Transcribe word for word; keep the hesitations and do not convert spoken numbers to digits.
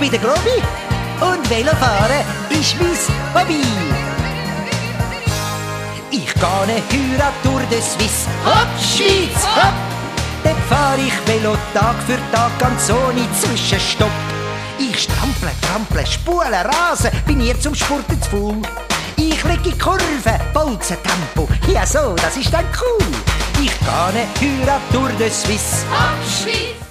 bin der Grobi und Velofahren ist mein Hobby. Ich gehe ne Heirat durch die Suisse, hopp, Schweiz, hopp. Dann fahr ich Velo Tag für Tag ganz ohne Zwischenstopp. Ich strample, trample, spule, rase, bin hier zum Spurten zu faul. Ich leg in Kurven, bolzen Tempo, ja so, das ist dann cool. Ich gehe ne Heirat durch die Suisse, hopp, Schweiz.